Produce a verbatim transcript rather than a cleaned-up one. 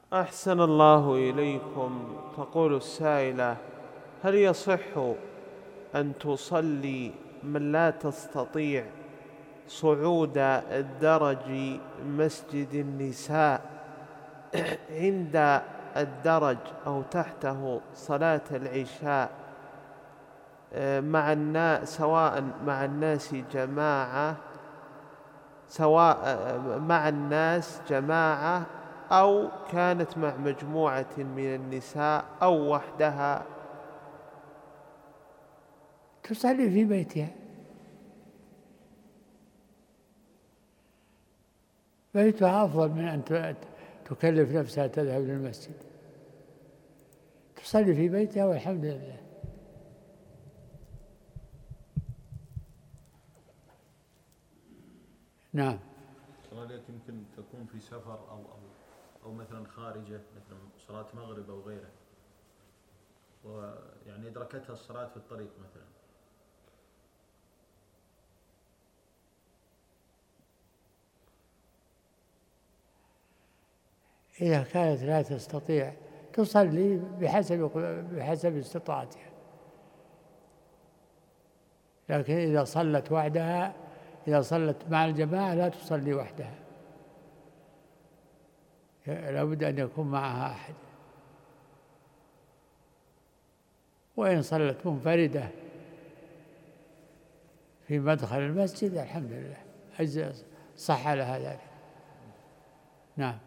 أحسن الله إليكم. تقول السائلة: هل يصح أن تصلي من لا تستطيع صعود الدرج مسجد النساء عند الدرج أو تحته صلاة العشاء مع الناس، سواء مع الناس جماعة سواء مع الناس جماعة أو كانت مع مجموعة من النساء أو وحدها؟ تصلي في بيتها، بيتها أفضل من أن تكلف نفسها تذهب للمسجد. تصلي في بيتها والحمد لله. نعم. صلاة يمكن تكون في سفر أو أو أو مثلا خارجة، مثلا صلاة مغرب أو غيره، ويعني أدركتها الصلاة في الطريق مثلا. إذا كانت لا تستطيع تصلي بحسب بحسب استطاعتها، لكن إذا صلت وحدها إذا صلت مع الجماعة لا تصلي وحدها، لابد أن يكون معها أحد. وإن صلت منفردة في مدخل المسجد الحمد لله، أجزاء صح لها ذلك. نعم.